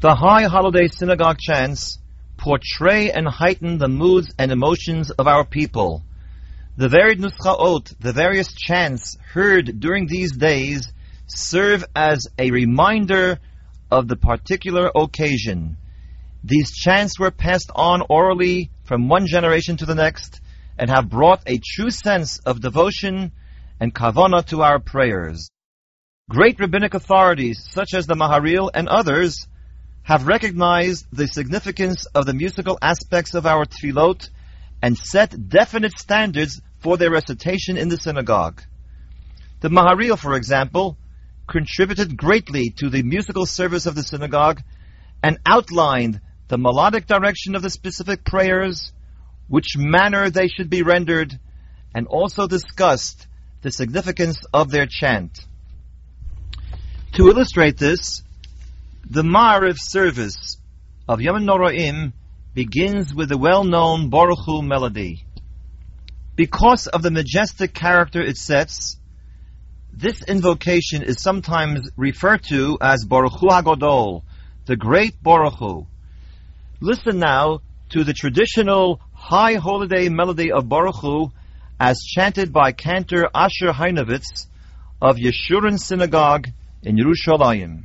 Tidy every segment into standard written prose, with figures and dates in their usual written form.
The high holiday synagogue chants portray and heighten the moods and emotions of our people. The varied nuschaot, the various chants heard during these days, serve as a reminder of the particular occasion. These chants were passed on orally from one generation to the next and have brought a true sense of devotion and kavanah to our prayers. Great rabbinic authorities, such as the Maharil and others, have recognized the significance of the musical aspects of our tefillot and set definite standards for their recitation in the synagogue. The Maharil, for example, contributed greatly to the musical service of the synagogue and outlined the melodic direction of the specific prayers, which manner they should be rendered, and also discussed the significance of their chant. To illustrate this, the Ma'ariv service of Yomim Noraim begins with the well-known Baruch Hu melody. Because of the majestic character it sets, this invocation is sometimes referred to as Baruch Hu HaGadol, the great Baruch Hu. Listen now to the traditional high holiday melody of Baruch Hu as chanted by cantor Asher Heinovitz of Yeshurun Synagogue in Yerushalayim.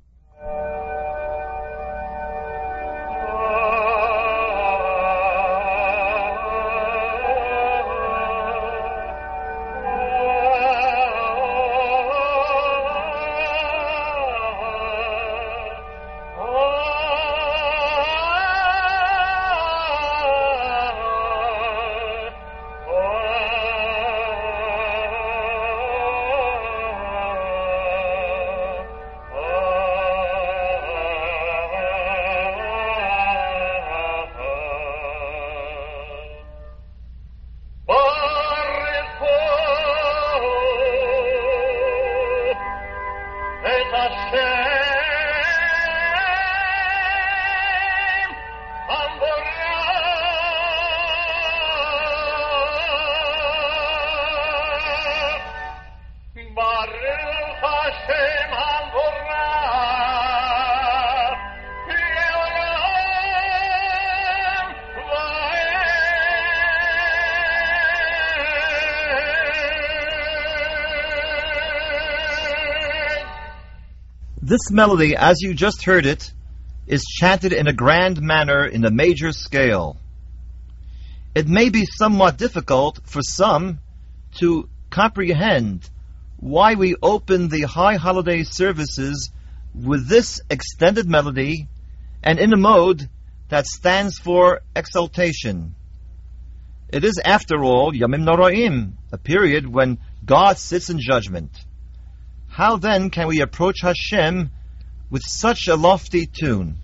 This melody, as you just heard it, is chanted in a grand manner in a major scale. It may be somewhat difficult for some to comprehend why we open the high holiday services with this extended melody and in a mode that stands for exaltation. It is, after all, Yomim Noraim, a period when God sits in judgment. How then can we approach Hashem with such a lofty tune?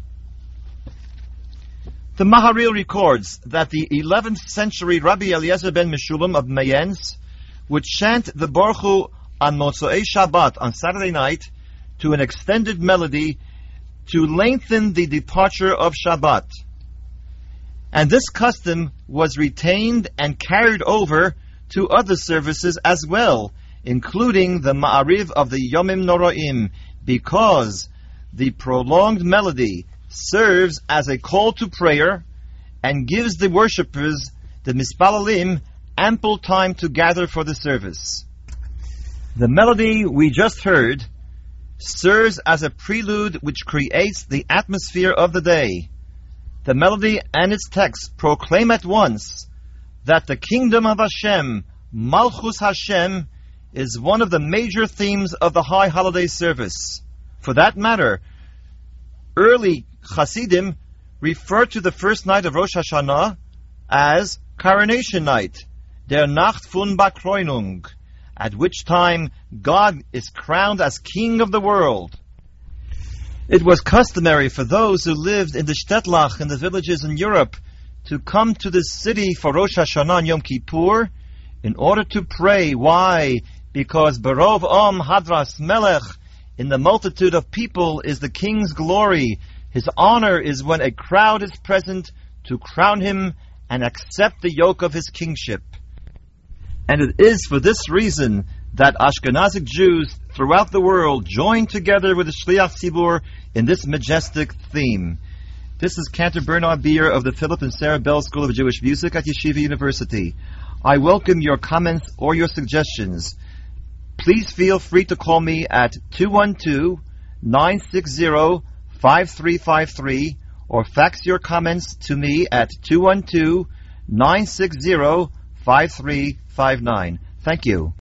The Maharil records that the 11th century Rabbi Eliezer ben Meshulam of Mayence would chant the Baruch Hu on Motzei Shabbat on Saturday night to an extended melody to lengthen the departure of Shabbat. And this custom was retained and carried over to other services as well, including the Ma'ariv of the Yomim Noraim, because the prolonged melody serves as a call to prayer and gives the worshippers, the Mispalalim, ample time to gather for the service. The melody we just heard serves as a prelude which creates the atmosphere of the day. The melody and its text proclaim at once that the kingdom of Hashem, Malchus Hashem, is one of the major themes of the high holiday service. For that matter, early Hasidim refer to the first night of Rosh Hashanah as Coronation Night, der Nacht von Bekrönung, at which time God is crowned as King of the world. It was customary for those who lived in the Shtetl in the villages in Europe to come to the city for Rosh Hashanah and Yom Kippur in order to pray. Why? Because Berov Hadras Melech, in the multitude of people is the king's glory. His honor is when a crowd is present to crown him and accept the yoke of his kingship. And it is for this reason that Ashkenazic Jews throughout the world join together with the Shliach Tzibur in this majestic theme. This is Cantor Bernard Beer of the Philip and Sarah Bell School of Jewish Music at Yeshiva University. I welcome your comments or your suggestions. Please feel free to call me at 212-960-5353 or fax your comments to me at 212-960-5359. Thank you.